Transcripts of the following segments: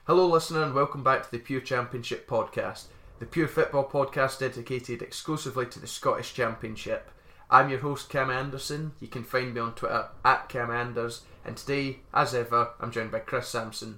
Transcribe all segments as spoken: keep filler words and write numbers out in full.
Hello listener and welcome back to the Pure Championship podcast, the Pure Football podcast dedicated exclusively to the Scottish Championship. I'm your host Cam Anderson. You can find me on Twitter at Cam Anders, and today, as ever, I'm joined by Chris Sampson.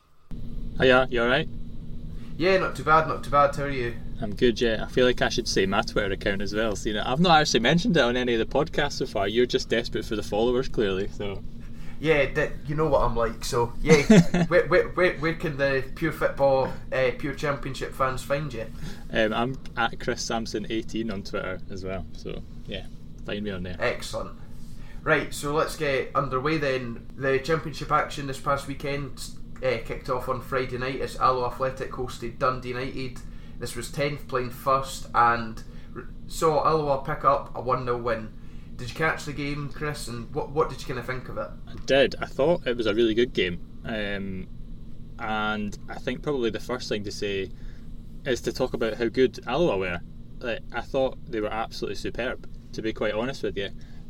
Hiya, you alright? Yeah, not too bad, not too bad. How are you? I'm good, yeah. I feel like I should say my Twitter account as well. So, you know, I've not actually mentioned it on any of the podcasts so far. You're just desperate for the followers, clearly. So, yeah, d- you know what I'm like. So, yeah, where, where, where, where can the Pure Football, uh, Pure Championship fans find you? Um, I'm at Chris Sampson eighteen on Twitter as well. So, yeah, find me on there. Excellent. Right, so let's get underway then. The Championship action this past weekend uh, kicked off on Friday night as Alloa Athletic hosted Dundee United. This was tenth playing first and saw Alloa pick up a one nil win. Did you catch the game, Chris, and what what did you kind of think of it? I did. I thought it was a really good game. Um, and I think probably the first thing to say is to talk about how good Alloa were. Like, I thought they were absolutely superb, to be quite honest with you.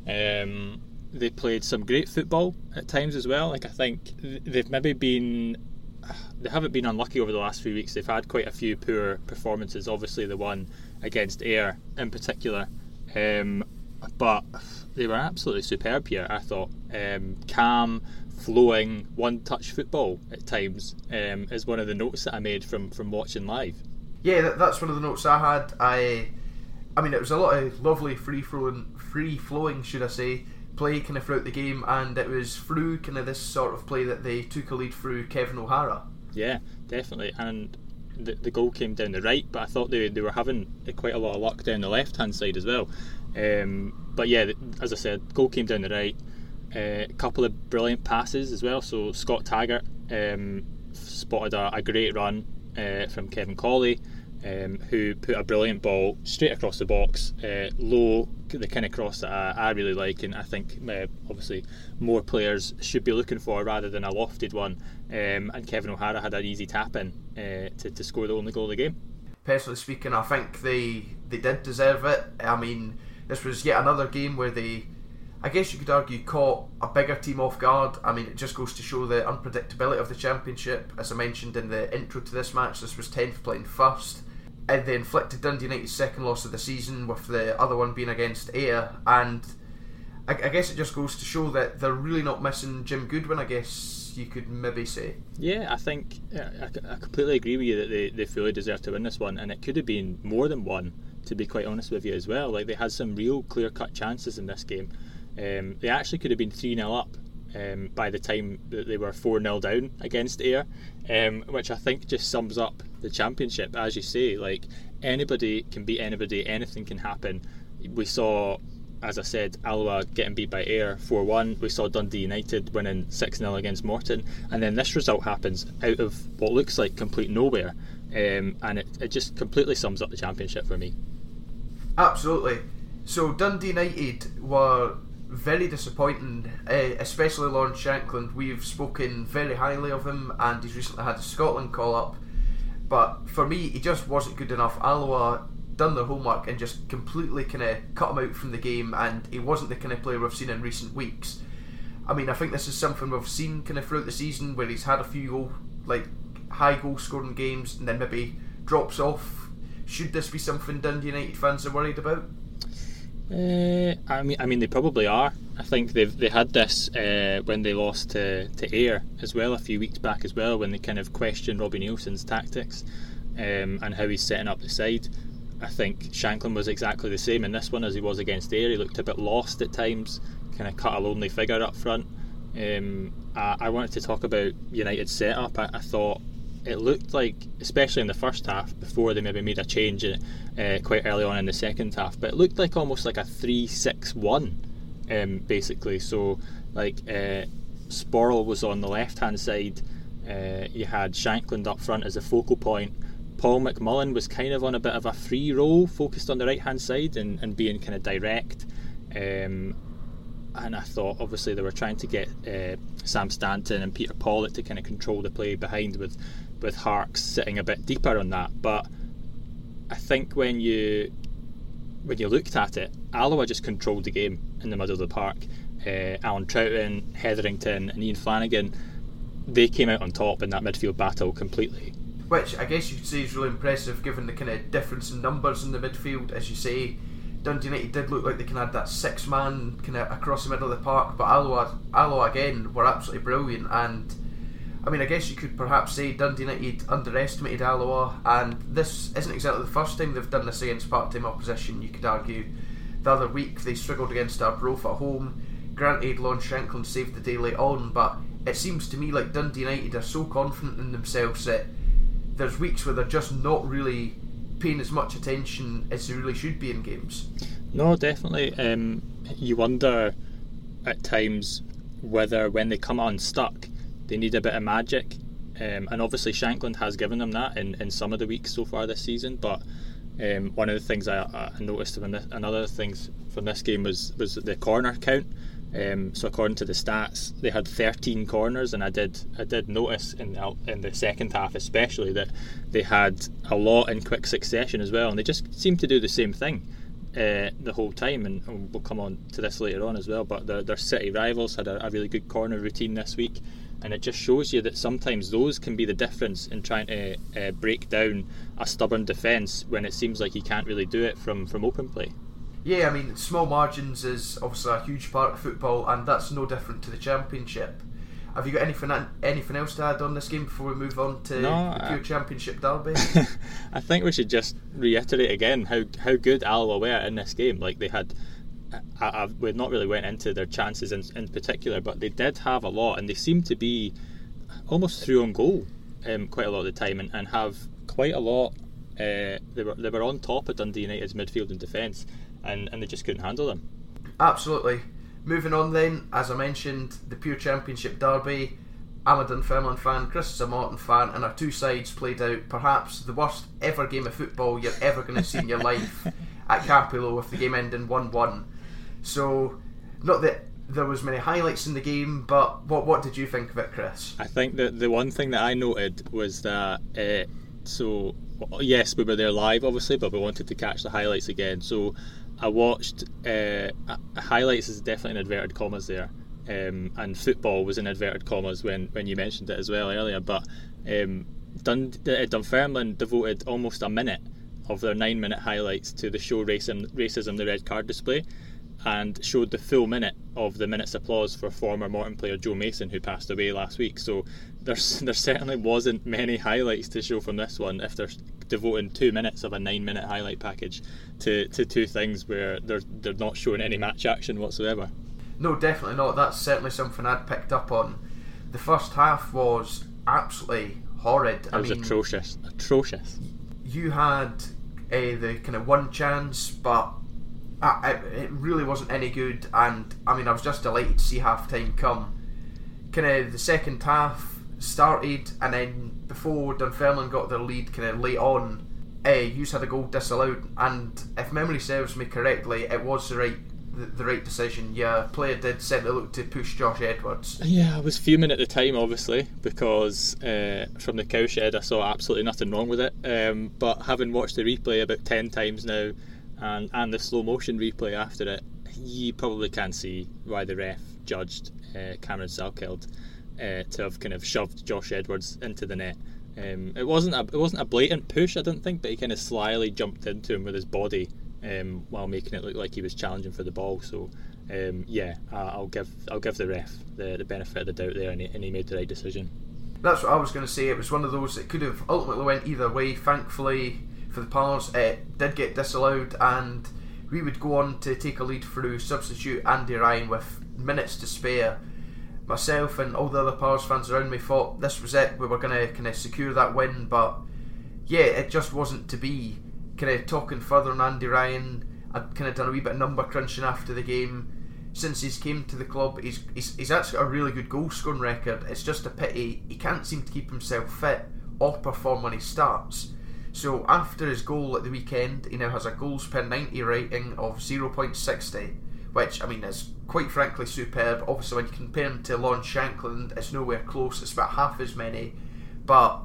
Um, they played some great football at times as well. Like, I think they've maybe been... They haven't been unlucky over the last few weeks. They've had quite a few poor performances. Obviously the one against Ayr in particular. Um, but they were absolutely superb here, I thought. Um, calm, flowing, one-touch football at times um, is one of the notes that I made from, from watching live. Yeah, that, that's one of the notes I had. I I mean, it was a lot of lovely free-flowing, free-flowing, should I say, play kind of throughout the game, and it was through kind of this sort of play that they took a lead through Kevin O'Hara. Yeah, definitely. And the, the goal came down the right, but I thought they, they were having quite a lot of luck down the left-hand side as well. Um, but yeah, as I said, goal came down the right. A uh, couple of brilliant passes as well. So Scott Taggart um, spotted a, a great run uh, from Kevin Colley, um, who put a brilliant ball straight across the box, uh, low, the kind of cross that I, I really like, and I think uh, obviously more players should be looking for rather than a lofted one. Um, and Kevin O'Hara had an easy tap in uh, to, to score the only goal of the game. Personally speaking, I think they they did deserve it. I mean, this was yet another game where they, I guess you could argue, caught a bigger team off guard. I mean, it just goes to show the unpredictability of the Championship. As I mentioned in the intro to this match, this was tenth playing first. And they inflicted Dundee United's second loss of the season, with the other one being against Ayr. And I, I guess it just goes to show that they're really not missing Jim Goodwin, I guess you could maybe say. Yeah, I think I, I completely agree with you that they, they fully deserve to win this one, and it could have been more than one, to be quite honest with you as well. Like, they had some real clear-cut chances in this game. Um, they actually could have been three nil up um, by the time that they were four nil down against Ayr, um, which I think just sums up the Championship. As you say, like, anybody can beat anybody, anything can happen. We saw, as I said, Alloa getting beat by Ayr four one. We saw Dundee United winning six nil against Morton, and then this result happens out of what looks like complete nowhere, um, and it, it just completely sums up the Championship for me. Absolutely. So Dundee United were very disappointing, uh, especially Lawrence Shankland. We've spoken very highly of him, and he's recently had a Scotland call-up, but for me he just wasn't good enough. Alloa done their homework and just completely kind of cut him out from the game, and he wasn't the kind of player we've seen in recent weeks. I mean, I think this is something we've seen kind of throughout the season, where he's had a few goal, like high goal scoring games and then maybe drops off. Should this be something Dundee United fans are worried about? Uh, I mean, I mean, they probably are. I think they've they had this uh, when they lost to, to Ayr as well a few weeks back as well, when they kind of questioned Robbie Nielsen's tactics um, and how he's setting up the side. I think Shankland was exactly the same in this one as he was against Ayr. He looked a bit lost at times, kind of cut a lonely figure up front. Um, I, I wanted to talk about United's setup. I, I thought it looked like, especially in the first half, before they maybe made a change uh, quite early on in the second half, but it looked like almost like a three six one um, basically. So like uh, Sporle was on the left hand side, uh, you had Shankland up front as a focal point. Paul McMullen was kind of on a bit of a free role, focused on the right hand side and, and being kind of direct. Um, and I thought obviously they were trying to get uh, Sam Stanton and Peter Pollitt to kind of control the play behind, with with Harkes sitting a bit deeper on that. But I think when you when you looked at it, Alloa just controlled the game in the middle of the park. uh, Alan Troughton, Hetherington and Ian Flanagan they came out on top in that midfield battle completely. Which I guess you could say is really impressive given the kind of difference in numbers in the midfield. As you say, Dundee United did look like they can add that six man kind of across the middle of the park, but Alloa, Alloa again were absolutely brilliant. And I mean, I guess you could perhaps say Dundee United underestimated Alloa, and this isn't exactly the first time they've done this against part-time opposition. You could argue the other week they struggled against Arbroath at home. Granted, Lon Shanklin saved the day late on, but it seems to me like Dundee United are so confident in themselves that there's weeks where they're just not really paying as much attention as they really should be in games. No, definitely. Um, you wonder at times whether when they come unstuck they need a bit of magic, um, and obviously Shankland has given them that in, in some of the weeks so far this season. But um, one of the things I, I noticed from this, another things from this game was was the corner count. Um, so according to the stats, they had thirteen corners, and I did I did notice in the, in the second half especially that they had a lot in quick succession as well, and they just seemed to do the same thing uh, the whole time. And, and we'll come on to this later on as well. But their, their city rivals had a, a really good corner routine this week, and it just shows you that sometimes those can be the difference in trying to uh, break down a stubborn defence when it seems like you can't really do it from, from open play. Yeah, I mean, small margins is obviously a huge part of football, and that's no different to the Championship. Have you got anything anything else to add on this game before we move on to no, the pure I, Championship derby? I think we should just reiterate again how how good Alloa were in this game. Like they had, I, I, we've not really went into their chances in, in particular, but they did have a lot, and they seemed to be almost through on goal um, quite a lot of the time, and, and have quite a lot. Uh, they were they were on top of Dundee United's midfield and defence. And, and they just couldn't handle them. Absolutely. Moving on then, as I mentioned, the pure Championship derby. I'm a Dunfermline fan, Chris is a Morton fan, and our two sides played out perhaps the worst ever game of football you're ever going to see in your life at Capello, with the game ending one one. So, not that there was many highlights in the game, but what what did you think of it, Chris? I think that the one thing that I noted was that uh, so yes, we were there live obviously, but we wanted to catch the highlights again. So I watched uh, highlights is definitely in inverted commas there, um, and football was in inverted commas when, when you mentioned it as well earlier. But um, Dun- Dunfermline devoted almost a minute of their nine minute highlights to the show racism, racism the red card display, and showed the full minute of the minute's applause for former Morton player Joe Mason, who passed away last week. So there's, there certainly wasn't many highlights to show from this one if they're devoting two minutes of a nine minute highlight package to, to two things where they're, they're not showing any match action whatsoever. No, definitely not. That's certainly something I'd picked up on. The first half was absolutely horrid. It I was mean, atrocious. Atrocious. You had uh, the kind of one chance, but Uh, it, it really wasn't any good, and I mean I was just delighted to see half time come. Kind of the second half started, and then before Dunfermline got their lead kind of late on, uh, Hughes had a goal disallowed, and if memory serves me correctly, it was the right the, the right decision. Yeah, player did certainly look to push Josh Edwards. Yeah, I was fuming at the time obviously, because uh, from the cowshed I saw absolutely nothing wrong with it, um, but having watched the replay about ten times now, And, and the slow motion replay after it, you probably can see why the ref judged uh, Cameron Salkeld uh, to have kind of shoved Josh Edwards into the net. Um, it wasn't a it wasn't a blatant push, I don't think, but he kind of slyly jumped into him with his body um, while making it look like he was challenging for the ball. So um, yeah, I'll give I'll give the ref the, the benefit of the doubt there, and he, and he made the right decision. That's what I was going to say. It was one of those that could have ultimately went either way. Thankfully for the Pars, it did get disallowed, and we would go on to take a lead through substitute Andy Ryan with minutes to spare. Myself and all the other Pars fans around me thought this was it, we were going to kind of secure that win, but yeah, it just wasn't to be. Kind of talking further on Andy Ryan, I'd kind of done a wee bit of number crunching after the game. Since he's came to the club, he's, he's, he's actually got a really good goal scoring record. It's just a pity he can't seem to keep himself fit or perform when he starts. So after his goal at the weekend, he now has a goals per ninety rating of zero point six zero, which I mean is quite frankly superb. Obviously when you compare him to Lon Shanklin, it's nowhere close, it's about half as many, but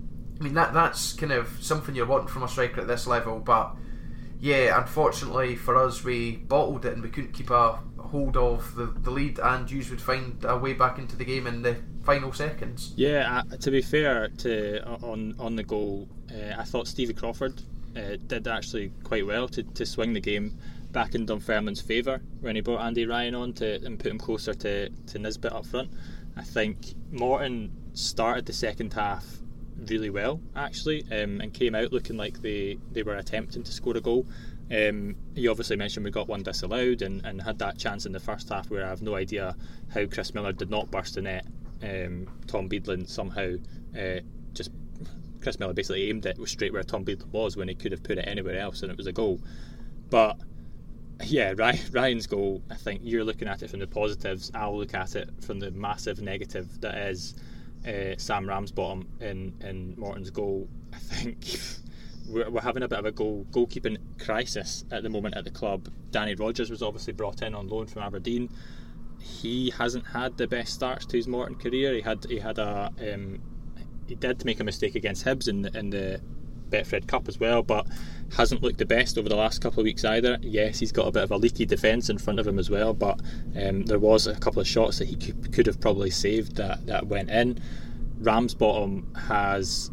I mean that that's kind of something you're wanting from a striker at this level. But yeah, unfortunately for us, we bottled it and we couldn't keep a hold of the, the lead and you would find a way back into the game in the final seconds. Yeah, uh, to be fair to on on the goal, uh, I thought Stevie Crawford uh, did actually quite well to, to swing the game back in Dunfermline's favour when he brought Andy Ryan on to and put him closer to, to Nisbet up front. I think Morton started the second half really well actually, um, and came out looking like they, they were attempting to score a goal. Um, you obviously mentioned we got one disallowed and, and had that chance in the first half where I have no idea how Chris Miller did not burst the net. Um, Tom Beadland somehow uh, just Chris Miller basically aimed it straight where Tom Beadland was when he could have put it anywhere else and it was a goal. But yeah, Ryan's goal, I think you're looking at it from the positives, I'll look at it from the massive negative that is uh, Sam Ramsbottom in, in Morton's goal. I think we're, we're having a bit of a goal goalkeeping crisis at the moment at the club. Danny Rogers was obviously brought in on loan from Aberdeen. He hasn't had the best starts to his Morton career. He had he had a um, he did make a mistake against Hibs in the, in the Betfred Cup as well, but hasn't looked the best over the last couple of weeks either. Yes, he's got a bit of a leaky defence in front of him as well, but um, there was a couple of shots that he could, could have probably saved that, that went in. Ramsbottom has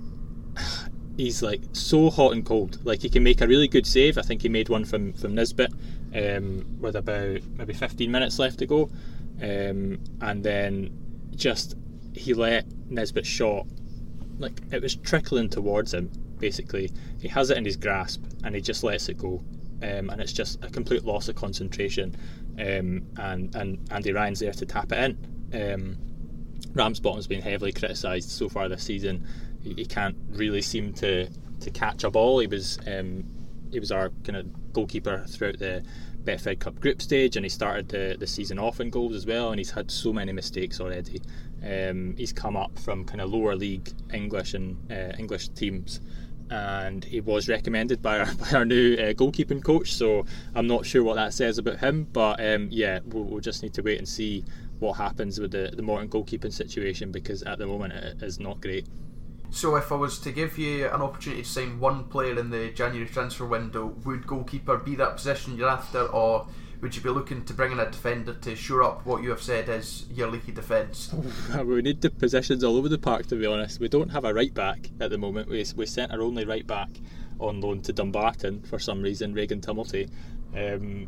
he's like so hot and cold. Like he can make a really good save. I think he made one from, from Nisbet um, with about maybe fifteen minutes left to go, um, and then just he let Nisbet's shot, like it was trickling towards him basically. He has it in his grasp and he just lets it go, um, and it's just a complete loss of concentration, um, and, and Andy Ryan's there to tap it in. um, Ramsbottom's been heavily criticised so far this season. He, he can't really seem to, to catch a ball. He was um, he was our kind of goalkeeper throughout the Betfred Cup group stage, and he started the, the season off in goals as well, and he's had so many mistakes already. Um, he's come up from kind of lower league English and uh, English teams, and he was recommended by our, by our new uh, goalkeeping coach, so I'm not sure what that says about him, but um, yeah, we'll, we'll just need to wait and see what happens with the, the Morton goalkeeping situation, because at the moment it is not great. So if I was to give you an opportunity to sign one player in the January transfer window, would goalkeeper be that position you're after, or would you be looking to bring in a defender to shore up what you have said is your leaky defence? Oh, we need the positions all over the park, to be honest. We don't have a right back at the moment. We, we sent our only right back on loan to Dumbarton for some reason, Regan Tumulty. Um,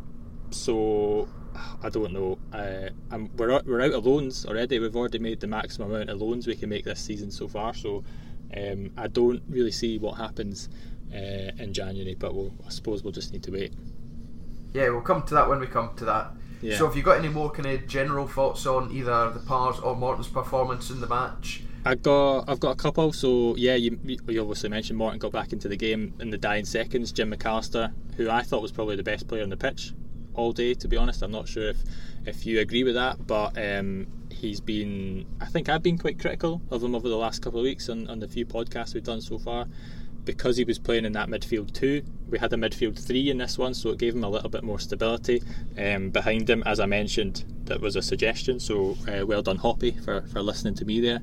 so I don't know. Uh, I'm, we're we're out of loans already. We've already made the maximum amount of loans we can make this season so far. So um, I don't really see what happens uh, in January. But we'll, I suppose we'll just need to wait. Yeah, we'll come to that when we come to that. Yeah. So have you got any more kind of general thoughts on either the Pars or Morton's performance in the match? I got, I've got a couple. So yeah, you, you obviously mentioned Morton got back into the game in the dying seconds. Jim McAllister, who I thought was probably the best player on the pitch all day, to be honest. I'm not sure if, if you agree with that, but um, he's been, I think I've been quite critical of him over the last couple of weeks on, on the few podcasts we've done so far, because he was playing in that midfield two. We had a midfield three in this one, so it gave him a little bit more stability um, behind him. As I mentioned, that was a suggestion, so uh, well done Hoppy for, for listening to me there.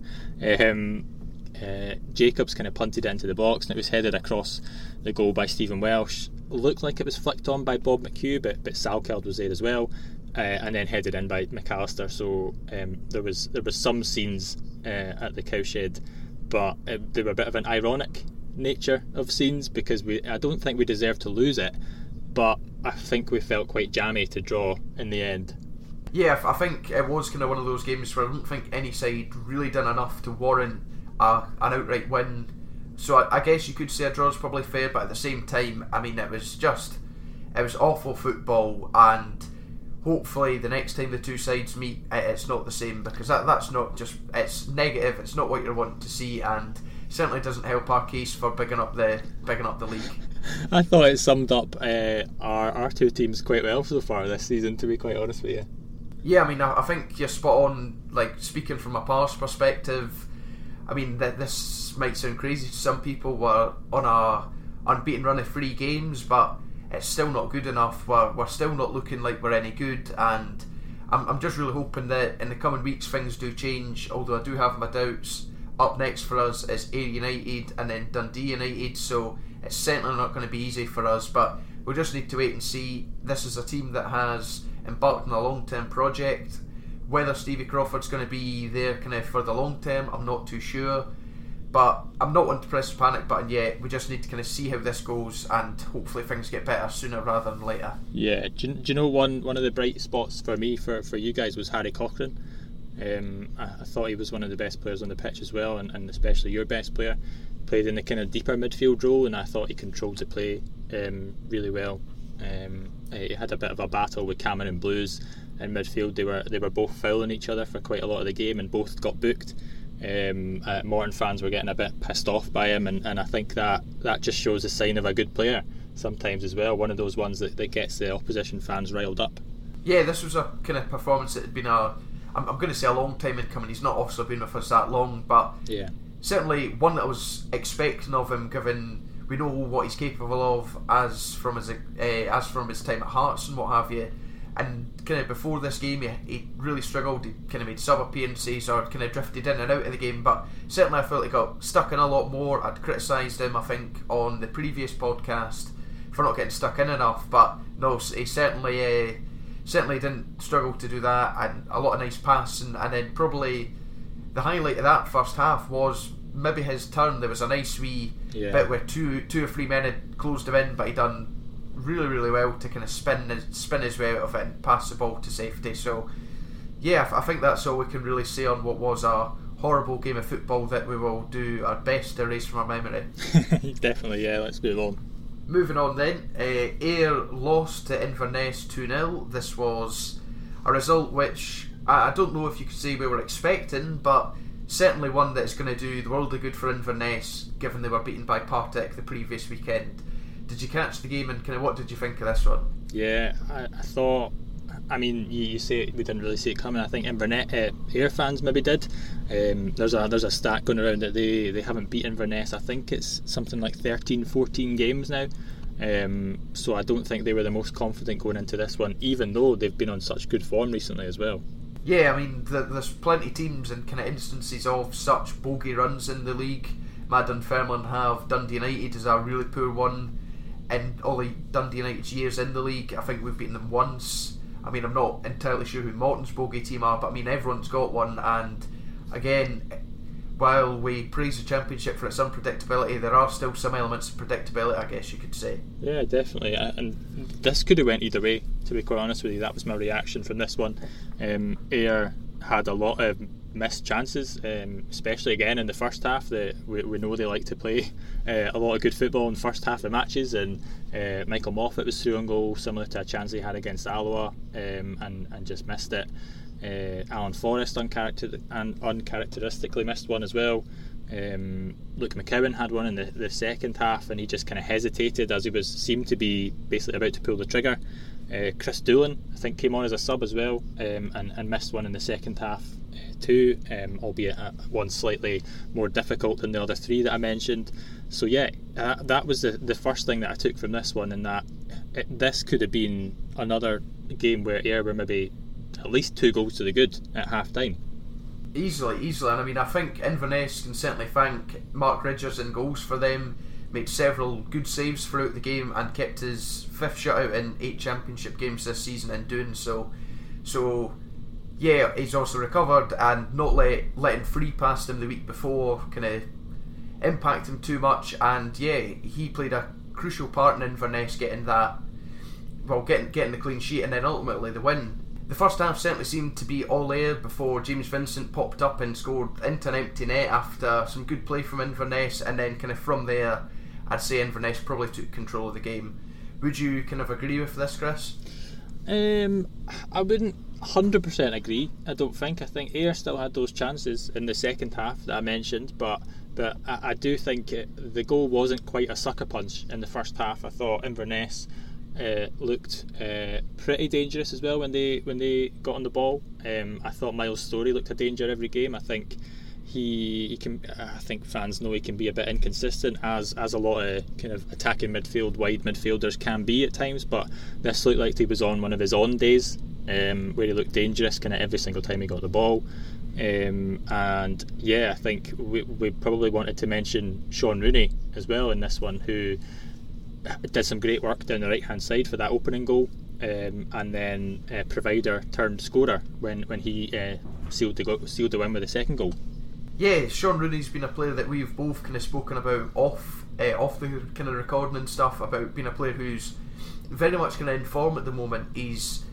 Um, uh, Jacobs kind of punted it into the box and it was headed across the goal by Stephen Welsh. Looked like it was flicked on by Bob McHugh, but, but Salkeld was there as well, uh, and then headed in by McAllister. So um, there was there was some scenes uh, at the Cowshed, but uh, they were a bit of an ironic nature of scenes, because we I don't think we deserved to lose it, but I think we felt quite jammy to draw in the end. Yeah, I think it was kind of one of those games where I don't think any side really done enough to warrant a, an outright win. So I, I guess you could say a draw is probably fair, but at the same time, I mean, it was just, it was awful football, and hopefully the next time the two sides meet, it, it's not the same, because that that's not just, it's negative, it's not what you're wanting to see, and certainly doesn't help our case for bigging up the bigging up the league. I thought it summed up uh, our our two teams quite well so far this season, to be quite honest with you. Yeah, I mean, I, I think you're spot on. Like, speaking from a Pars perspective, I mean, th- this might sound crazy to some people. We're on a unbeaten run of three games, but it's still not good enough. We're we're still not looking like we're any good, and I'm I'm just really hoping that in the coming weeks things do change. Although I do have my doubts. Up next for us is Ayr United and then Dundee United, so it's certainly not going to be easy for us, but we'll just need to wait and see. This is a team that has embarked on a long-term project. Whether Stevie Crawford's going to be there kind of for the long term, I'm not too sure. But I'm not one to press the panic button yet. We just need to kind of see how this goes, and hopefully things get better sooner rather than later. Yeah, do you, do you know one, one of the bright spots for me, for, for you guys, was Harry Cochrane. Um, I, I thought he was one of the best players on the pitch as well, and, and especially your best player. Played in the kind of deeper midfield role, and I thought he controlled the play um, really well. Um, he had a bit of a battle with Cameron Blues in midfield. They were they were both fouling each other for quite a lot of the game, and both got booked. Um, uh, Morton fans were getting a bit pissed off by him, and, and I think that, that just shows a sign of a good player sometimes as well. One of those ones that, that gets the opposition fans riled up. Yeah, this was a kind of performance that had been a, I'm, I'm going to say a long time in coming. He's not also been with us that long, but yeah, certainly one that I was expecting of him, given we know what he's capable of as from his uh, as from his time at Hearts and what have you. And kind of before this game, he, he really struggled. He kind of made sub appearances or kind of drifted in and out of the game. But certainly, I felt he got stuck in a lot more. I'd criticised him, I think, on the previous podcast for not getting stuck in enough. But no, he certainly uh, certainly didn't struggle to do that. And a lot of nice passing. And then probably the highlight of that first half was maybe his turn. There was a nice wee yeah. bit where two two or three men had closed him in, but he done really really well to kind of spin his, spin his way out of it and pass the ball to safety. So yeah, I think that's all we can really say on what was a horrible game of football that we will do our best to erase from our memory. Definitely, yeah, let's move on. Moving on then, uh, Ayr lost to Inverness two nil. This was a result which I, I don't know if you could say we were expecting, but certainly one that's going to do the world of good for Inverness, given they were beaten by Partick the previous weekend. Did you catch the game, and kind of what did you think of this one? Yeah, I, I thought, I mean, you, you say we didn't really see it coming. I think Inverness, uh, Ayr fans maybe did. Um, there's a there's a stat going around that they, they haven't beat Inverness. I think it's something like thirteen, fourteen games now. Um, so I don't think they were the most confident going into this one, even though they've been on such good form recently as well. Yeah, I mean, the, there's plenty of teams and kind of instances of such bogey runs in the league. Mad Dunfermline have. Dundee United is a really poor one. In all Dundee United's years in the league, I think we've beaten them once. I mean, I'm not entirely sure who Morton's bogey team are, but I mean, everyone's got one. And again, while we praise the Championship for its unpredictability, there are still some elements of predictability, I guess you could say. Yeah, definitely. And this could have went either way, to be quite honest with you. That was my reaction from this one. Um, Ayr had a lot of missed chances, um, especially again in the first half. The, we, we know they like to play uh, a lot of good football in the first half of matches, and uh, Michael Moffat was through on goal, similar to a chance he had against Alloa, um, and, and just missed it. Uh, Alan Forrest uncharacter- and uncharacteristically missed one as well. Um, Luke McCowan had one in the, the second half, and he just kind of hesitated as he was seemed to be basically about to pull the trigger. Uh, Chris Doolan, I think, came on as a sub as well, um, and, and missed one in the second half uh, too, um, albeit uh, one slightly more difficult than the other three that I mentioned. So yeah, uh, that was the, the first thing that I took from this one, in that it, this could have been another game where Ayr were maybe at least two goals to the good at half time. Easily, easily. And I mean, I think Inverness can certainly thank Mark Ridgers in goals for them. Made several good saves throughout the game and kept his fifth shutout in eight Championship games this season in doing so. So yeah, he's also recovered, and not let, letting free past him the week before kind of impact him too much. And yeah, he played a crucial part in Inverness getting that, well, getting getting the clean sheet and then ultimately the win. The first half certainly seemed to be all Ayr before James Vincent popped up and scored into an empty net after some good play from Inverness, and then kind of from there I'd say Inverness probably took control of the game. Would you kind of agree with this, Chris? Um, I wouldn't one hundred percent agree. I don't think. I think Ayr still had those chances in the second half that I mentioned, but but I, I do think it, the goal wasn't quite a sucker punch in the first half. I thought Inverness uh, looked uh, pretty dangerous as well when they when they got on the ball. Um, I thought Miles Storey looked a danger every game. I think he, he can. I think fans know he can be a bit inconsistent, as as a lot of kind of attacking midfield, wide midfielders can be at times. But this looked like he was on one of his on days, um, where he looked dangerous kind of every single time he got the ball. Um, and yeah, I think we we probably wanted to mention Sean Rooney as well in this one, who did some great work down the right hand side for that opening goal. um, and then uh, provider turned scorer when when he uh, sealed the go- sealed the win with the second goal. Yeah, Sean Rooney's been a player that we've both kind of spoken about off uh, off the kind of recording and stuff, about being a player who's very much kind of in form at the moment. He's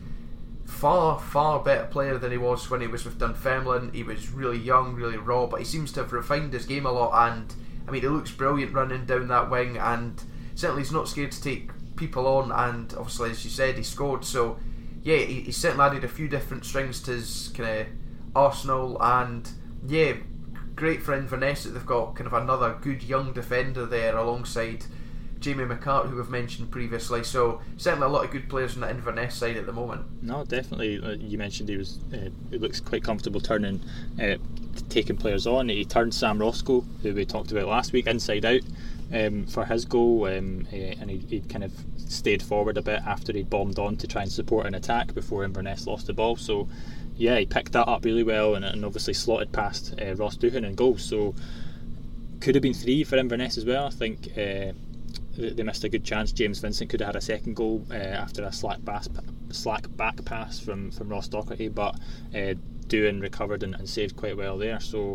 far, far better player than he was when he was with Dunfermline. He was really young, really raw, but he seems to have refined his game a lot, and I mean, he looks brilliant running down that wing, and certainly he's not scared to take people on, and obviously, as you said, he scored. So yeah, he, he's certainly added a few different strings to his kind of arsenal, and yeah, great for Inverness that they've got kind of another good young defender there alongside Jamie McCart, who we've mentioned previously. So certainly a lot of good players on the Inverness side at the moment. No, definitely. Uh, you mentioned he was. Uh, he looks quite comfortable turning, uh, taking players on. He turned Sam Roscoe, who we talked about last week, inside out um, for his goal, um, uh, and he, he kind of stayed forward a bit after he bombed on to try and support an attack before Inverness lost the ball. So yeah, he picked that up really well, and, and obviously slotted past uh, Ross Doohan in goal. So could have been three for Inverness as well. I think. Uh, They missed a good chance. James Vincent could have had a second goal uh, after a slack, bass, slack back pass from, from Ross Docherty, but uh, Doohan recovered and, and saved quite well there. So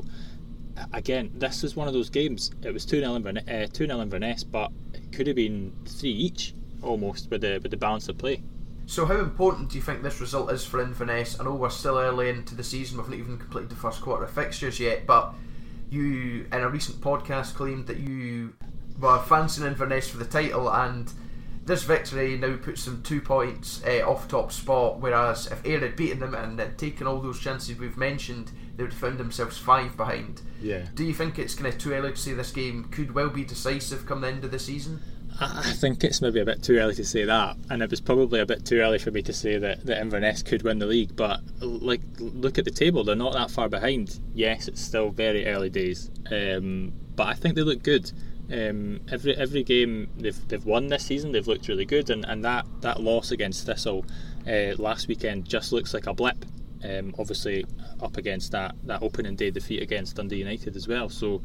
again, this is one of those games. It was two nil Inverness, uh, two nil Inverness, but it could have been three each almost with the with the balance of play. So how important do you think this result is for Inverness? I know we're still early into the season, we've not even completed the first quarter of fixtures yet, but you, in a recent podcast, claimed that you were fancying Inverness for the title, and this victory now puts them two points uh, off top spot, whereas if Ayr had beaten them and had taken all those chances we've mentioned, they would have found themselves five behind. Yeah. Do you think it's kind of too early to say this game could well be decisive come the end of the season? I think it's maybe a bit too early to say that, and it was probably a bit too early for me to say that, that Inverness could win the league, but like, look at the table, they're not that far behind. Yes, it's still very early days, um, but I think they look good. Um, every every game they've they've won this season, they've looked really good, and, and that, that loss against Thistle uh, last weekend just looks like a blip. Um, obviously up against that, that opening day defeat against Dundee United as well. So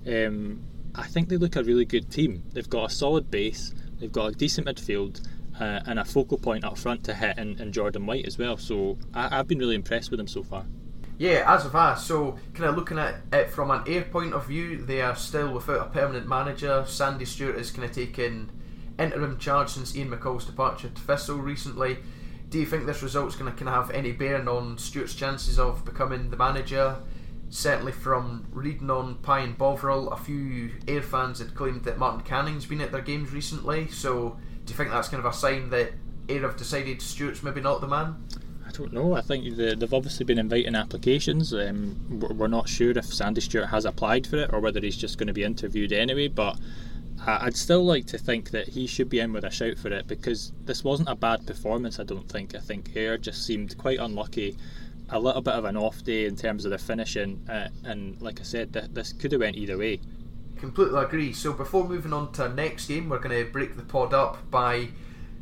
um, I think they look a really good team. They've got a solid base, they've got a decent midfield, uh, and a focal point up front to hit in, in Jordan White as well. So I, I've been really impressed with them so far. Yeah, as of us. So, kind of looking at it from an Ayr point of view, they are still without a permanent manager. Sandy Stewart has kind of taken interim charge since Ian McCall's departure to Thistle recently. Do you think this result's going to kind of have any bearing on Stewart's chances of becoming the manager? Certainly, from reading on Pie and Bovril, a few Ayr fans had claimed that Martin Canning's been at their games recently. So, do you think that's kind of a sign that Ayr have decided Stewart's maybe not the man? I don't know. I think they've obviously been inviting applications. Um, we're not sure if Sandy Stewart has applied for it or whether he's just going to be interviewed anyway, but I'd still like to think that he should be in with a shout for it, because this wasn't a bad performance, I don't think. I think Ayr just seemed quite unlucky, a little bit of an off day in terms of their finishing, uh, and like I said, th- this could have went either way. Completely agree. So before moving on to our next game, we're going to break the pod up by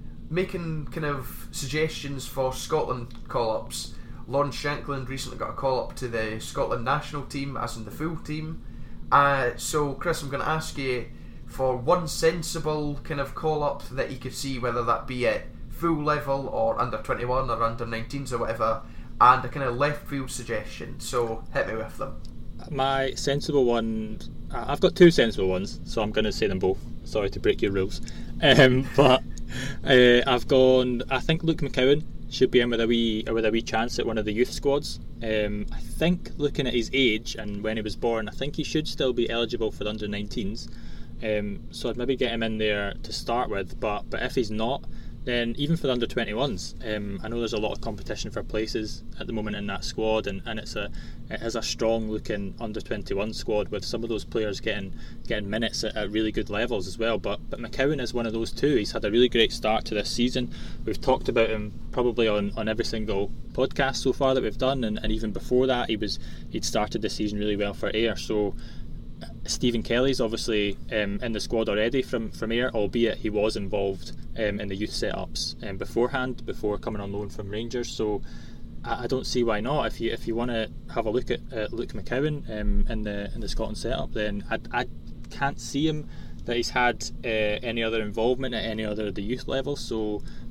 making kind of suggestions for Scotland call-ups. Lawrence Shankland recently got a call-up to the Scotland national team, as in the full team. Uh, so Chris, I'm going to ask you for one sensible kind of call-up that you could see, whether that be at full level or under twenty-one or under nineteens or whatever, and a kind of left field suggestion. So hit me with them. My sensible one, I've got two sensible ones, so I'm going to say them both. Sorry to break your rules. Um, but uh, I've gone, I think Luke McCowan should be in with a wee with a wee chance at one of the youth squads. Um, I think, looking at his age and when he was born, I think he should still be eligible for the under nineteens. Um, so I'd maybe get him in there to start with, but but if he's not, then even for the under twenty-ones, um, I know there's a lot of competition for places at the moment in that squad, and, and it's a it is a strong looking under twenty-one squad with some of those players getting getting minutes at, at really good levels as well. But but McCowan is one of those too. He's had a really great start to this season. We've talked about him probably on, on every single podcast so far that we've done, and, and even before that, he was he'd started the season really well for Ayr. So Stephen Kelly's obviously um, in the squad already from, from Ayr, albeit he was involved um, in the youth setups um, beforehand, before coming on loan from Rangers. So I, I don't see why not. If you if you want to have a look at uh, Luke McCowan um, in the in the Scotland setup, then I, I can't see him that he's had uh, any other involvement at any other of the youth level. So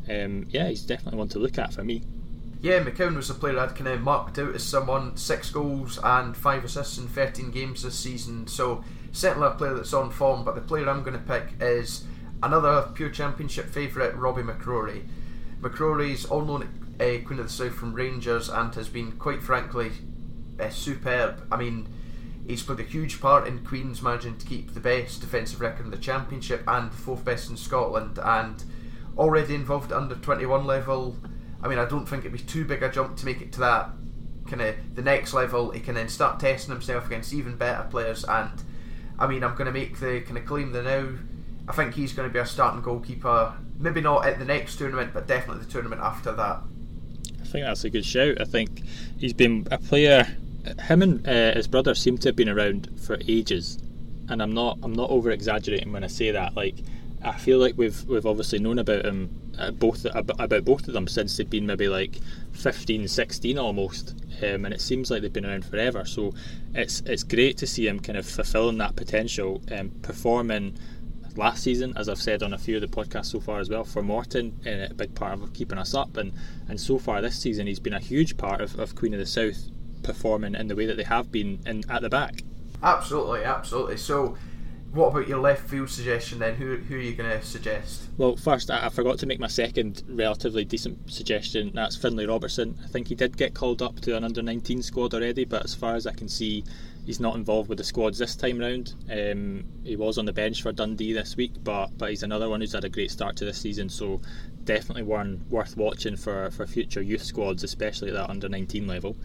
um, yeah, he's definitely one to look at for me. Yeah, McCowan was the player I'd kind of marked out as someone, six goals and five assists in thirteen games this season, so certainly a player that's on form. But the player I'm going to pick is another pure championship favourite, Robbie McCrory. McCrory's all-known uh, Queen of the South from Rangers and has been, quite frankly, uh, superb. I mean, he's played a huge part in Queen's managing to keep the best defensive record in the championship and the fourth best in Scotland, and already involved at under twenty-one level. I mean, I don't think it'd be too big a jump to make it to that kind of the next level. He can then start testing himself against even better players, and I mean, I'm going to make the kind of claim that now I think he's going to be a starting goalkeeper, maybe not at the next tournament, but definitely the tournament after that. I think that's a good shout. I think he's been a player, him and uh, his brother seem to have been around for ages, and I'm not I'm not over exaggerating when I say that. Like, I feel like we've we've obviously known about him uh, both about both of them since they'd been maybe like fifteen, sixteen almost, um, and it seems like they've been around forever. So it's it's great to see him kind of fulfilling that potential, um, performing last season, as I've said on a few of the podcasts so far as well, for Morton, uh, a big part of keeping us up, and and so far this season he's been a huge part of, of Queen of the South performing in the way that they have been in, at the back. Absolutely, absolutely. So what about your left field suggestion then? Who who are you going to suggest? Well, first, I, I forgot to make my second relatively decent suggestion. That's Finlay Robertson. I think he did get called up to an under nineteen squad already, but as far as I can see, he's not involved with the squads this time round. Um, he was on the bench for Dundee this week, but but he's another one who's had a great start to this season, so definitely one worth watching for, for future youth squads, especially at that under nineteen level.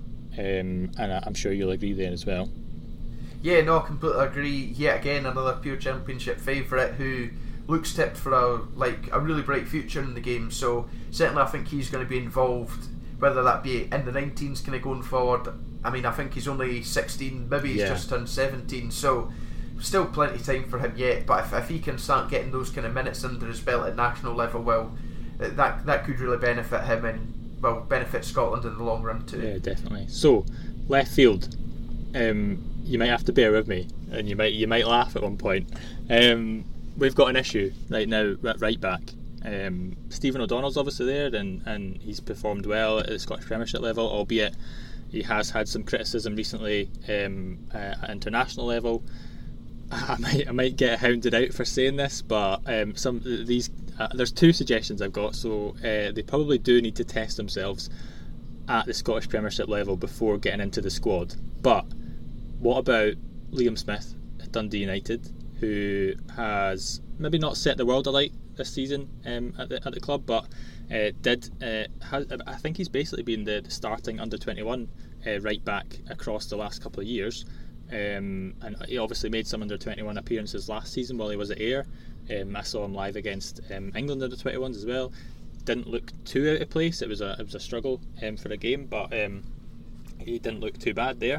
Um, and I, I'm sure you'll agree there as well. Yeah, no, I completely agree. Yet again, another pure championship favourite who looks tipped for a like a really bright future in the game. So certainly, I think he's going to be involved, whether that be in the nineteens, kind of going forward. I mean, I think he's only sixteen, maybe he's yeah. just turned seventeen. So still plenty of time for him yet. But if, if he can start getting those kind of minutes under his belt at national level, well, that that could really benefit him and well benefit Scotland in the long run too. Yeah, definitely. So left field. Um, you might have to bear with me, and you might you might laugh at one point. Um, we've got an issue right now at right back. Um, Stephen O'Donnell's obviously there, and, and he's performed well at the Scottish Premiership level, albeit he has had some criticism recently um, uh, at international level. I might I might get hounded out for saying this, but um, some these uh, there's two suggestions I've got. So uh, they probably do need to test themselves at the Scottish Premiership level before getting into the squad. But what about Liam Smith at Dundee United, who has maybe not set the world alight this season um, at the at the club, but uh, did uh, has, I think he's basically been the, the starting under twenty-one uh, right back across the last couple of years, um, and he obviously made some under twenty-one appearances last season while he was at Ayr. Um, I saw him live against um, England under twenty-ones as well. Didn't look too out of place. It was a it was a struggle um, for a game, but um, he didn't look too bad there.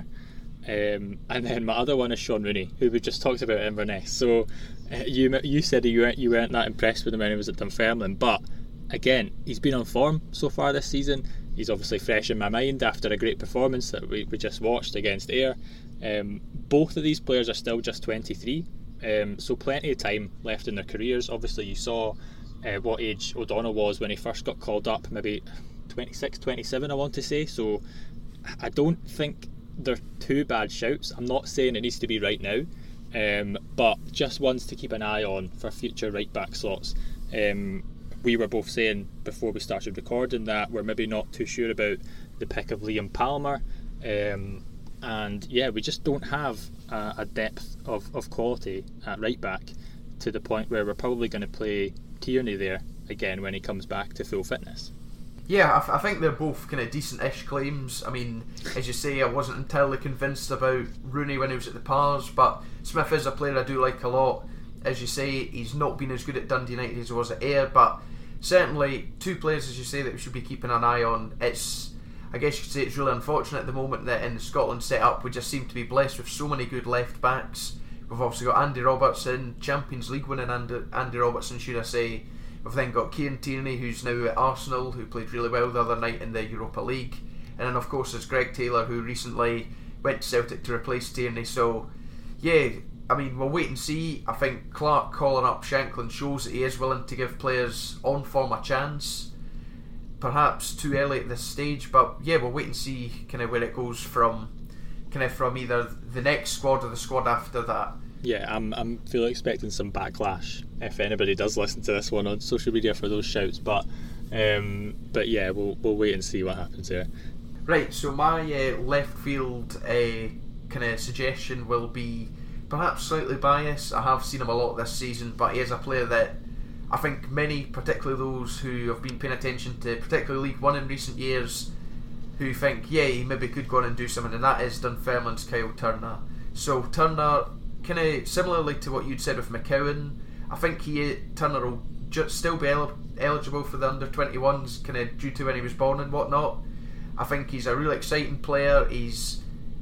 Um, and then my other one is Sean Rooney, who we just talked about at Inverness. So uh, you you said you weren't you weren't that impressed with him when he was at Dunfermline, but again, he's been on form so far this season. He's obviously fresh in my mind after a great performance that we, we just watched against Ayr. Um, both of these players are still just twenty-three, um, so plenty of time left in their careers. Obviously, you saw uh, what age O'Donnell was when he first got called up, maybe twenty-six, twenty-seven, I want to say. So I don't think they're two bad shouts. I'm not saying it needs to be right now, um, but just ones to keep an eye on for future right back slots. Um, we were both saying before we started recording that we're maybe not too sure about the pick of Liam Palmer, um, and yeah, we just don't have a, a depth of, of quality at right back to the point where we're probably going to play Tierney there again when he comes back to full fitness. Yeah, I, th- I think they're both kind of decent-ish claims. I mean, as you say, I wasn't entirely convinced about Rooney when he was at the Pars, but Smith is a player I do like a lot. As you say, he's not been as good at Dundee United as he was at Ayr, but certainly two players, as you say, that we should be keeping an eye on. It's, I guess you could say it's really unfortunate at the moment that in the Scotland setup we just seem to be blessed with so many good left-backs. We've obviously got Andy Robertson, Champions League winning Andy, Andy Robertson, should I say. We've then got Kieran Tierney, who's now at Arsenal, who played really well the other night in the Europa League. And then, of course, there's Greg Taylor, who recently went to Celtic to replace Tierney. So, yeah, I mean, we'll wait and see. I think Clark calling up Shankland shows that he is willing to give players on form a chance. Perhaps too early at this stage, but yeah, we'll wait and see kind of where it goes from, kind of from either the next squad or the squad after that. Yeah, I'm I'm fully expecting some backlash if anybody does listen to this one on social media for those shouts. But um, but yeah, we'll we'll wait and see what happens there. Right. So my uh, left field uh, kind of suggestion will be perhaps slightly biased. I have seen him a lot this season, but he is a player that I think many, particularly those who have been paying attention to particularly League One in recent years, who think, yeah, he maybe could go on and do something, and that is Dunfermline's Kyle Turner. So Turner, kind of similarly to what you'd said with McCowan, I think he Turner will ju- still be el- eligible for the under twenty-ones, kind of due to when he was born and whatnot. I think he's a really exciting player. He's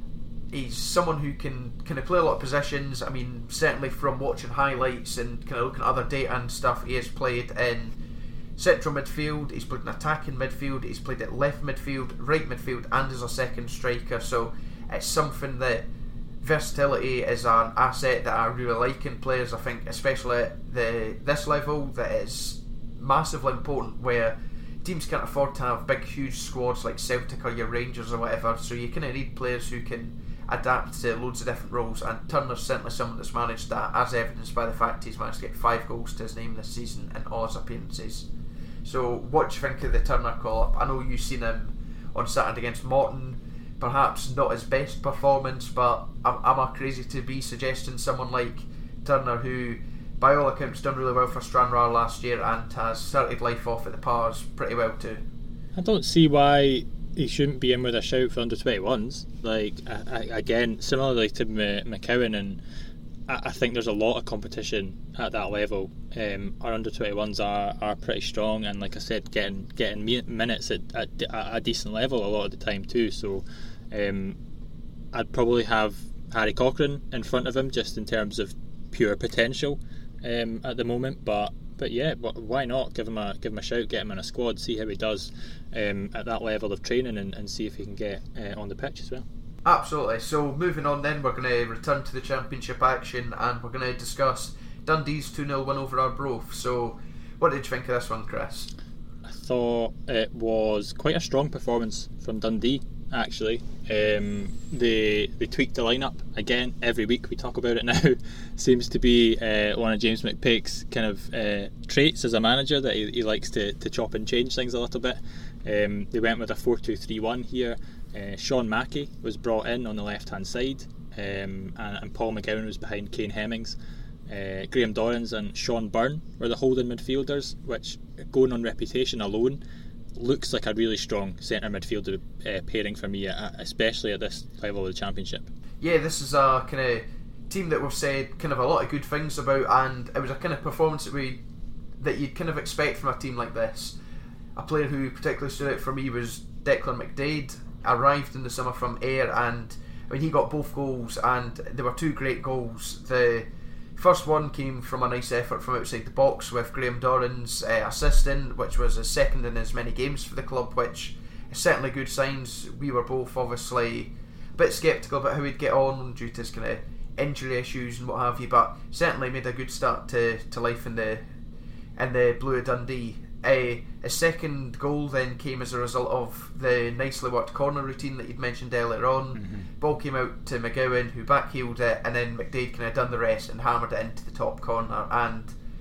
he's someone who can kind of play a lot of positions. I mean, certainly from watching highlights and kind of looking at other data and stuff, he has played in central midfield, he's played in attacking midfield, he's played at left midfield, right midfield, and as a second striker. So it's something that versatility is an asset that I really like in players. I think especially at the this level that is massively important, where teams can't afford to have big huge squads like Celtic or your Rangers or whatever, so you kind of need players who can adapt to loads of different roles, and Turner's certainly someone that's managed that, as evidenced by the fact he's managed to get five goals to his name this season in all his appearances. So what do you think of the Turner call-up? I know you've seen him on Saturday against Morton, perhaps not his best performance, but am, am I crazy to be suggesting someone like Turner, who by all accounts done really well for Stranraer last year and has started life off at the Pars pretty well too? I don't see why he shouldn't be in with a shout for under twenty-ones. Like, I, I, again, similarly to M- McCowan, and I, I think there's a lot of competition at that level. Um, our under twenty-ones are, are pretty strong, and like I said, getting getting mi- minutes at, at, at a decent level a lot of the time too. So um, I'd probably have Harry Cochrane in front of him just in terms of pure potential um, at the moment, but. But yeah, why not give him a give him a shout, get him in a squad, see how he does um, at that level of training, and, and see if he can get uh, on the pitch as well. Absolutely. So moving on then, we're going to return to the Championship action, and we're going to discuss Dundee's two nil win over Arbroath. So what did you think of this one, Chris? I thought it was quite a strong performance from Dundee, actually. Um, they they tweaked the lineup again every week. We talk about it now. Seems to be uh, one of James McPake's kind of uh, traits as a manager, that he, he likes to, to chop and change things a little bit. Um, they went with a four two three one here. Uh, Sean Mackey was brought in on the left hand side, um, and, and Paul McGowan was behind Kane Hemmings. Uh, Graham Dorrans and Sean Byrne were the holding midfielders, which, going on reputation alone, looks like a really strong centre midfielder uh, pairing for me, uh, especially at this level of the Championship. Yeah, this is a kind of team that we've said kind of a lot of good things about, and it was a kind of performance that we that you'd kind of expect from a team like this. A player who particularly stood out for me was Declan McDaid. Arrived in the summer from Ayr, and I mean, he got both goals, and there were two great goals. The first one came from a nice effort from outside the box with Graham Dorrans uh, assisting, which was his second in as many games for the club, which is certainly good signs. We were both obviously a bit sceptical about how he'd get on due to his kind of injury issues and what have you, but certainly made a good start to, to life in the in the Blue of Dundee. Uh, his second goal then came as a result of the nicely worked corner routine that you'd mentioned earlier on. Mm-hmm. Ball came out to McGowan, who backheeled it, and then McDaid kind of done the rest and hammered it into the top corner. And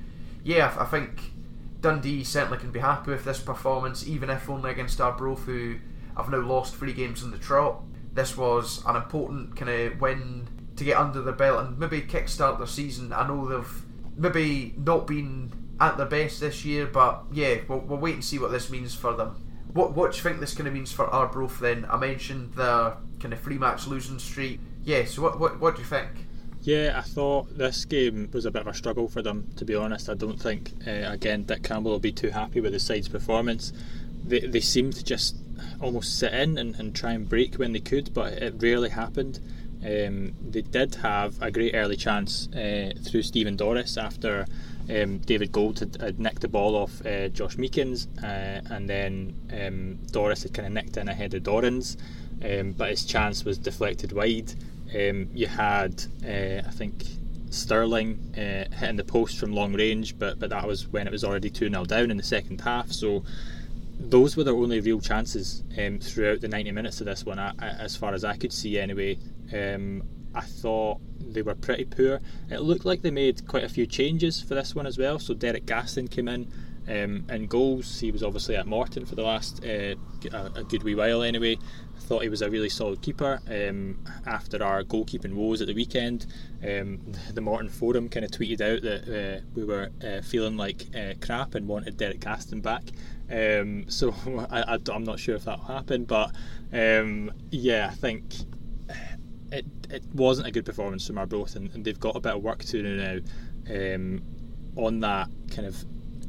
yeah, I think Dundee certainly can be happy with this performance, even if only against Arbroath, who have now lost three games in the trot. This was an important kind of win to get under their belt and maybe kickstart their season. I know they've maybe not been at their best this year, but yeah, we'll, we'll wait and see what this means for them. What what do you think this kind of means for Arbroath then? I mentioned their kind of three match losing streak. Yeah, so what what, what do you think? Yeah, I thought this game was a bit of a struggle for them, to be honest. I don't think, uh, again, Dick Campbell will be too happy with his side's performance. They they seemed to just almost sit in and, and try and break when they could, but it rarely happened. Um, they did have a great early chance uh, through Stephen Doris after um, David Gold had, had nicked the ball off uh, Josh Meekins, uh, and then um, Doris had kind of nicked in ahead of Dorrans, um, but his chance was deflected wide. Um, you had, uh, I think, Sterling uh, hitting the post from long range, but but that was when it was already two nil down in the second half. So those were their only real chances um, throughout the ninety minutes of this one, I, I, as far as I could see anyway. Um, I thought they were pretty poor. It looked like they made quite a few changes for this one as well. So Derek Gaston came in um, in goals. He was obviously at Morton for the last uh, a, a good wee while anyway. I thought he was a really solid keeper. Um, after our goalkeeping woes at the weekend, um, the Morton Forum kind of tweeted out that uh, we were uh, feeling like uh, crap and wanted Derek Gaston back. Um, so I, I, I'm not sure if that will happen, but um, yeah, I think it it wasn't a good performance from Arbroath, and, and they've got a bit of work to do now um, on that kind of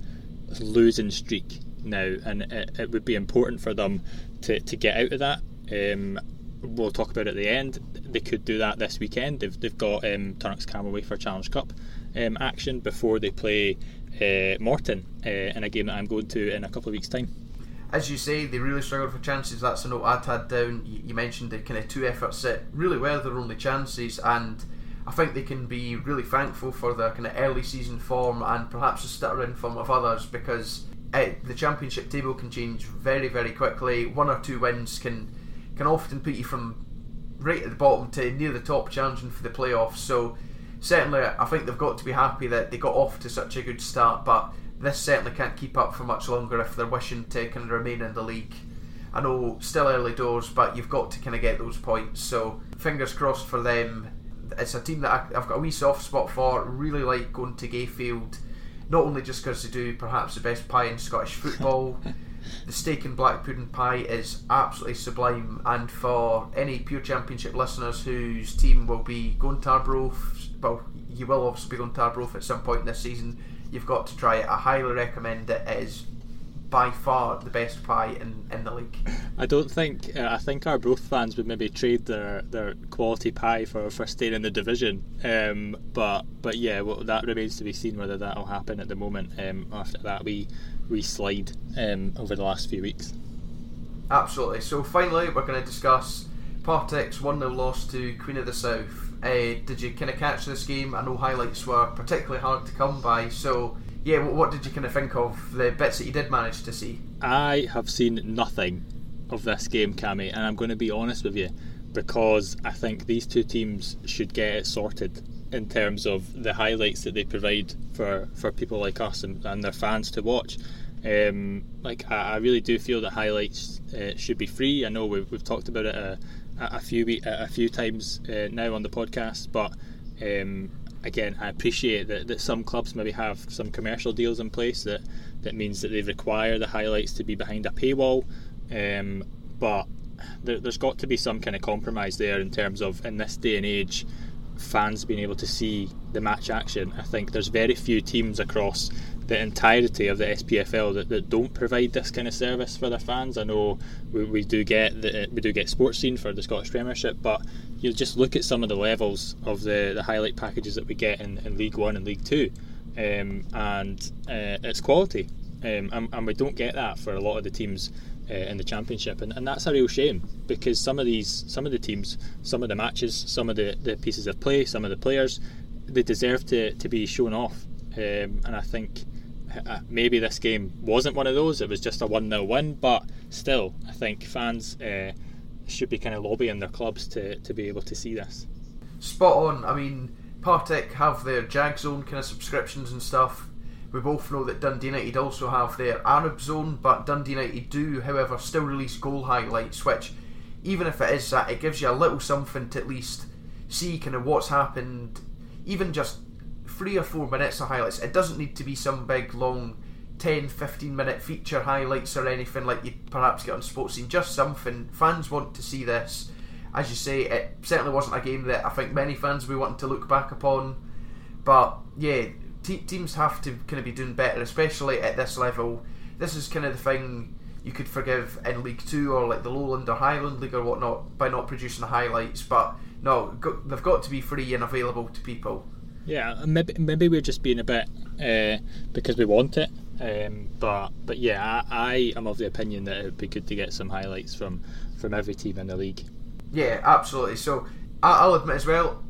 losing streak now, and it, it would be important for them to, to get out of that. Um, we'll talk about it at the end. They could do that this weekend. They've they've got um, Tunnock's Camel for Challenge Cup um, action before they play uh, Morton uh, in a game that I'm going to in a couple of weeks' time. As you say, they really struggled for chances. That's a note I'd had down. You, you mentioned the kind of two efforts that really were their only chances, and I think they can be really thankful for their kind of early season form and perhaps the stuttering form of others, because it, the championship table can change very, very quickly. One or two wins can can often put you from right at the bottom to near the top, challenging for the playoffs. So certainly I think they've got to be happy that they got off to such a good start, but this certainly can't keep up for much longer if they're wishing to kind of remain in the league. I know still early doors, but you've got to kind of get those points, so fingers crossed for them. It's a team that I've got a wee soft spot for. Really like going to Gayfield, not only just because they do perhaps the best pie in Scottish football. The steak and black pudding pie is absolutely sublime, and for any Pure Championship listeners whose team will be going to Arbroath, well, you will obviously be going to Arbroath at some point this season, you've got to try it. I highly recommend it. It is by far the best pie in, in the league. I don't think uh, I think our Arbroath fans would maybe trade their, their quality pie for, for staying in the division, um, but but yeah, well, that remains to be seen whether that will happen at the moment, um, after that we we slide um, over the last few weeks. Absolutely. So finally we're going to discuss Partick's one nil loss to Queen of the South. Uh, did you kind of catch this game? I know highlights were particularly hard to come by, so yeah, what did you kind of think of the bits that you did manage to see? I have seen nothing of this game, Cammy, and I'm going to be honest with you, because I think these two teams should get it sorted in terms of the highlights that they provide for, for people like us and, and their fans to watch. Um, like I, I really do feel that highlights uh, should be free. I know we've, we've talked about it a, a few a few times uh, now on the podcast, but um, again, I appreciate that, that some clubs maybe have some commercial deals in place that, that means that they require the highlights to be behind a paywall, um, but there, there's got to be some kind of compromise there in terms of, in this day and age, fans being able to see the match action. I think there's very few teams across the entirety of the S P F L that, that don't provide this kind of service for their fans. I know we, we do get the, we do get Sportscene for the Scottish Premiership, but you just look at some of the levels of the, the highlight packages that we get in, in League One and League Two, um, and uh, it's quality, um, and, and we don't get that for a lot of the teams uh, in the Championship, and, and that's a real shame, because some of these some of the teams, some of the matches, some of the, the pieces of play, some of the players, they deserve to, to be shown off, um, and I think uh, maybe this game wasn't one of those. It was just a one nil win, but still I think fans uh, should be kind of lobbying their clubs to, to be able to see this. Spot on. I mean, Partick have their Jag Zone kind of subscriptions and stuff. We both know that Dundee United also have their Arab Zone, but Dundee United do, however, still release goal highlights, which, even if it is that, it gives you a little something to at least see kind of what's happened, even just three or four minutes of highlights. It doesn't need to be some big, long ten, fifteen minute feature highlights or anything like you'd perhaps get on Sportscene. Just something. Fans want to see this. As you say, it certainly wasn't a game that I think many fans will be wanting to look back upon, but yeah, te- teams have to kind of be doing better, especially at this level. This is kind of the thing you could forgive in League Two or like the Lowland or Highland League or whatnot by not producing the highlights, but no, go- they've got to be free and available to people. Yeah, maybe maybe we're just being a bit uh, because we want it, um, but but yeah, I, I am of the opinion that it would be good to get some highlights from, from every team in the league. Yeah, absolutely. So I'll admit as well,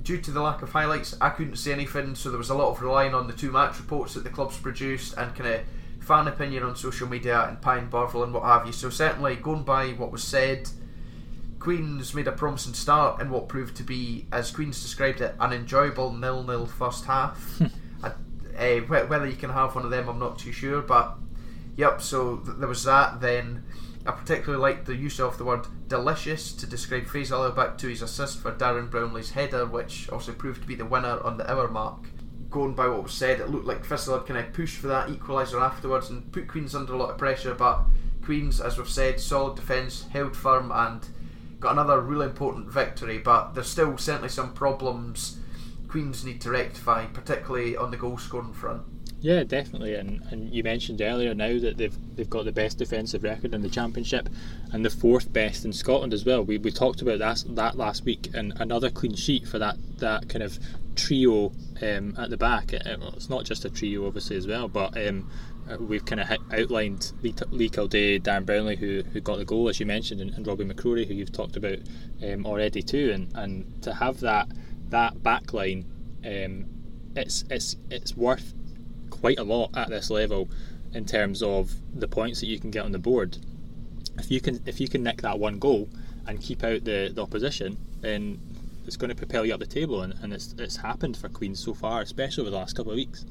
due to the lack of highlights, I couldn't see anything, so there was a lot of relying on the two match reports that the clubs produced and kind of fan opinion on social media and Pine Barville and what have you. So certainly going by what was said, Queen's made a promising start in what proved to be, as Queen's described it, an enjoyable nil-nil first half. I, uh, whether you can have one of them, I'm not too sure, but yep, so th- there was that. Then I particularly liked the use of the word delicious to describe Faisal Al-Baktoui's assist for Darren Brownlie's header, which also proved to be the winner on the hour mark. Going by what was said, it looked like Thistle had kind of pushed for that equaliser afterwards and put Queen's under a lot of pressure, but Queen's, as we've said, solid defence, held firm and got another really important victory. But there's still certainly some problems Queen's need to rectify, particularly on the goal scoring front. Yeah, definitely, and, and you mentioned earlier now that they've they've got the best defensive record in the Championship and the fourth best in Scotland as well. We we talked about that that last week, and another clean sheet for that, that kind of trio um, at the back. It, it's not just a trio obviously as well, but um, we've kind of outlined Lee, Lee Kildare, Darren Brownlie who, who got the goal as you mentioned, and, and Robbie McCrory who you've talked about um, already too, and, and to have that that back line, um, it's it's it's worth quite a lot at this level in terms of the points that you can get on the board. If you can if you can nick that one goal and keep out the, the opposition, then it's going to propel you up the table, and, and it's it's happened for Queen's so far, especially over the last couple of weeks.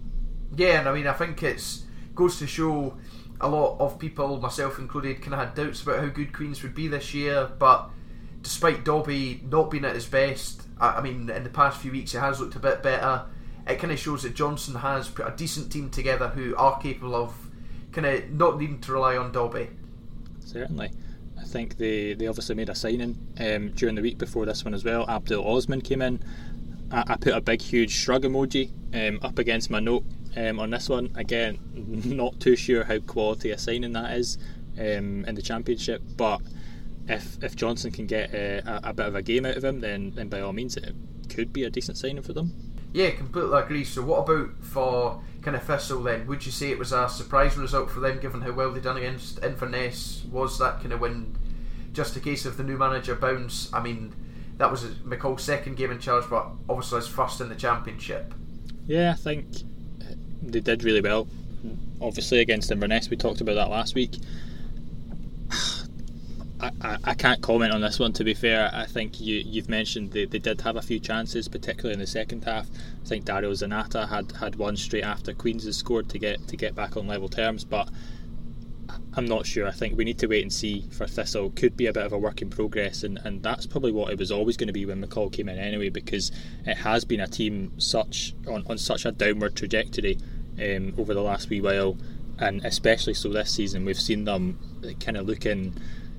Yeah, and I mean I think it's goes to show a lot of people, myself included, kind of had doubts about how good Queen's would be this year, but despite Dobby not being at his best, I, I mean in the past few weeks he has looked a bit better. It kind of shows that Johnson has put a decent team together who are capable of kind of not needing to rely on Dobby. Certainly. I think they, they obviously made a signing um, during the week before this one as well. Abdul Osman came in. I, I put a big huge shrug emoji um, up against my note um, on this one. Again, not too sure how quality a signing that is um, in the Championship, but if if Johnson can get a, a, a bit of a game out of him, then, then by all means it could be a decent signing for them. Yeah, completely agree. So what about for kind of Thistle then? Would you say it was a surprise result for them given how well they done against Inverness? Was that kind of win just a case of the new manager bounce? I mean, that was McCall's second game in charge, but obviously his first in the Championship. Yeah, I think they did really well. Obviously against Inverness, we talked about that last week. I, I, I can't comment on this one, to be fair. I think you, you've mentioned they, they did have a few chances, particularly in the second half. I think Dario Zanata had, had one straight after Queen's has scored to get to get back on level terms, but I'm not sure. I think we need to wait and see for Thistle. Could be a bit of a work in progress, and, and that's probably what it was always going to be when McCall came in anyway, because it has been a team such on, on such a downward trajectory um, over the last wee while, and especially so this season. We've seen them kind of looking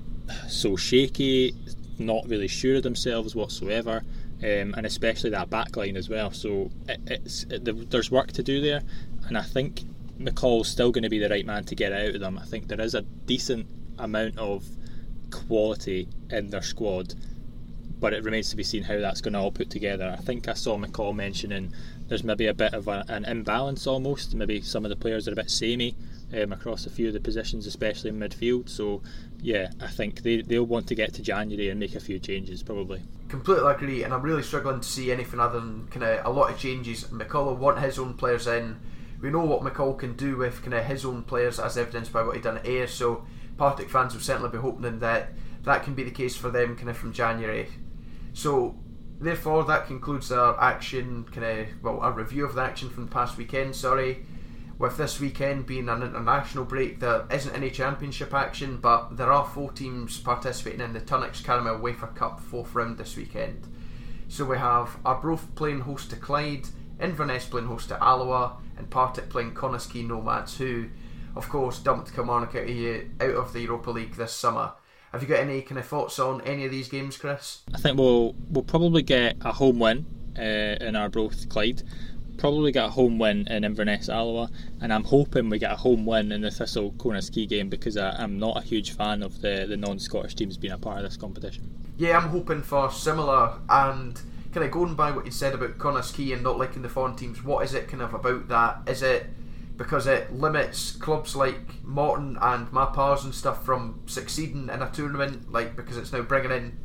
so shaky, not really sure of themselves whatsoever, um, and especially that back line as well. So it, it's it, there's work to do there, and I think McCall's still going to be the right man to get out of them. I think there is a decent amount of quality in their squad, but it remains to be seen how that's going to all put together. I think I saw McCall mentioning there's maybe a bit of a, an imbalance almost. Maybe some of the players are a bit samey um, across a few of the positions, especially in midfield. So yeah, I think they, they'll want to get to January and make a few changes probably. Completely agree, and I'm really struggling to see anything other than kind of a lot of changes. McCall will want his own players in. We know what McCall can do with kind of his own players, as evidenced by what he done at Ayr. So Partick fans will certainly be hoping that that can be the case for them kind of from January. So therefore that concludes our action, kind of well, a review of the action from the past weekend. Sorry, with this weekend being an international break, there isn't any Championship action, but there are four teams participating in the Tunnocks Caramel Wafer Cup fourth round this weekend. So we have Arbroath playing host to Clyde, Inverness playing host to Alloa, and Partick playing Connaskey Nomads, who of course dumped Kilmarnock out of, out of the Europa League this summer. Have you got any kind of thoughts on any of these games, Chris? I think we'll we'll probably get a home win uh, in Arbroath Clyde, probably get a home win in Inverness Alloa, and I'm hoping we get a home win in the Thistle Connaskey game, because I, I'm not a huge fan of the, the non-Scottish teams being a part of this competition. Yeah, I'm hoping for similar, and kind of going by what you said about Connaskey and not liking the foreign teams, what is it kind of about that? Is it because it limits clubs like Morton and Mapars and stuff from succeeding in a tournament, like because it's now bringing in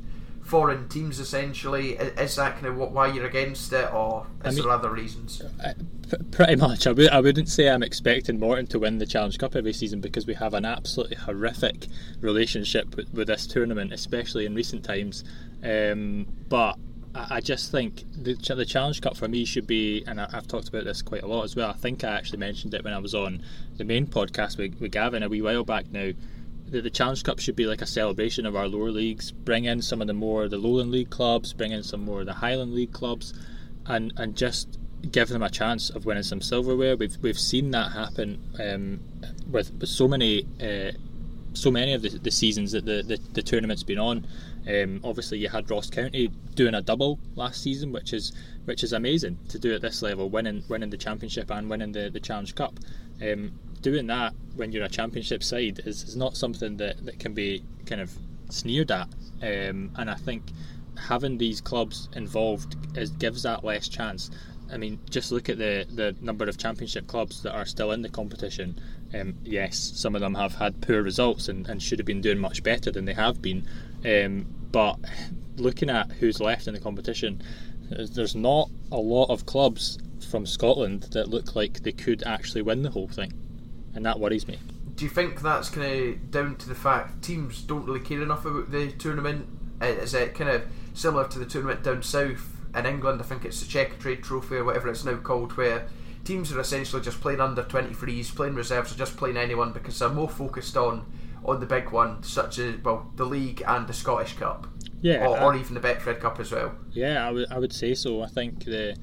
foreign teams essentially. Is that kind of what, why you're against it, or is I mean, there other reasons? Uh, p- pretty much. I, w- I wouldn't say I'm expecting Morton to win the Challenge Cup every season, because we have an absolutely horrific relationship with, with this tournament, especially in recent times. Um, but I, I just think the, the Challenge Cup for me should be, and I, I've talked about this quite a lot as well. I think I actually mentioned it when I was on the main podcast with, with Gavin a wee while back now. The, the Challenge Cup should be like a celebration of our lower leagues. Bring in some of the more the Lowland League clubs, bring in some more of the Highland League clubs, and and just give them a chance of winning some silverware. We've we've seen that happen um, with, with so many uh, so many of the, the seasons that the, the, the tournament's been on. Um, obviously, you had Ross County doing a double last season, which is which is amazing to do at this level, winning winning the championship and winning the, the Challenge Cup. Um, doing that when you're a championship side is, is not something that, that can be kind of sneered at, um, and I think having these clubs involved is, gives that less chance. I mean, just look at the, the number of championship clubs that are still in the competition. Um, yes, some of them have had poor results and, and should have been doing much better than they have been, um, but looking at who's left in the competition, there's not a lot of clubs from Scotland that look like they could actually win the whole thing, and that worries me. Do you think that's kind of down to the fact teams don't really care enough about the tournament? Is it kind of similar to the tournament down south in England? I think it's the Checkatrade Trophy or whatever it's now called, where teams are essentially just playing under twenty-threes, playing reserves, or just playing anyone because they're more focused on on the big one, such as well the League and the Scottish Cup, yeah, or, I, or even the Betfred Cup as well. Yeah, I would I would say so. I think the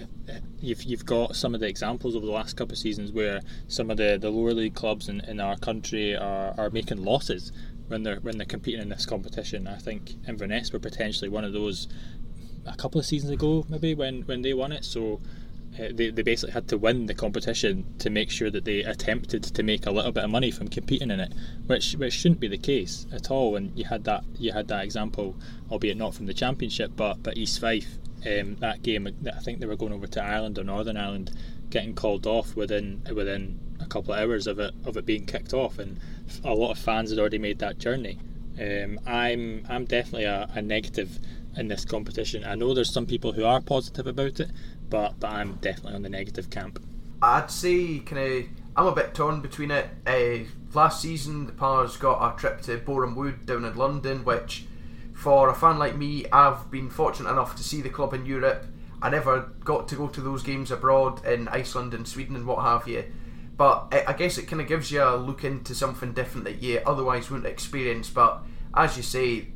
You've you've got some of the examples over the last couple of seasons where some of the, the lower league clubs in, in our country are, are making losses when they're when they're competing in this competition. I think Inverness were potentially one of those a couple of seasons ago, maybe when, when they won it. So uh, they they basically had to win the competition to make sure that they attempted to make a little bit of money from competing in it, which which shouldn't be the case at all. And you had that you had that example, albeit not from the Championship, but but East Fife. Um, that game, I think they were going over to Ireland or Northern Ireland, getting called off within within a couple of hours of it of it being kicked off, and a lot of fans had already made that journey. Um, I'm I'm definitely a, a negative in this competition. I know there's some people who are positive about it, but but I'm definitely on the negative camp. I'd say kind of I'm a bit torn between it. Uh, last season, the Pars got a trip to Boreham Wood down in London, which, for a fan like me, I've been fortunate enough to see the club in Europe. I never got to go to those games abroad in Iceland and Sweden and what have you. But I guess it kind of gives you a look into something different that you otherwise wouldn't experience. But as you say,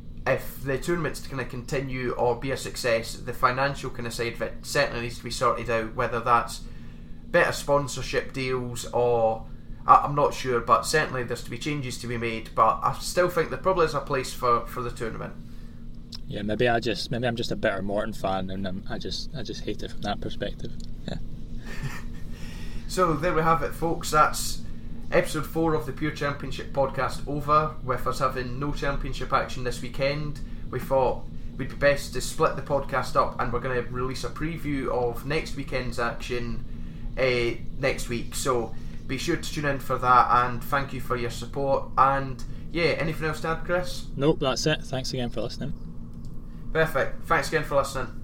if the tournament's to kind of continue or be a success, the financial kind of side of it certainly needs to be sorted out, whether that's better sponsorship deals or I'm not sure, but certainly there's to be changes to be made. But I still think there probably is a place for, for the tournament. Yeah, maybe I just maybe I'm just a better Morton fan, and um, I just I just hate it from that perspective. Yeah. So there we have it, folks. That's episode four of the Pure Championship podcast over. With us having no championship action this weekend, we thought we'd be best to split the podcast up, and we're going to release a preview of next weekend's action uh, next week. So be sure to tune in for that, and thank you for your support. And yeah, anything else to add, Chris? Nope, that's it. Thanks again for listening. Perfect. Thanks again for listening.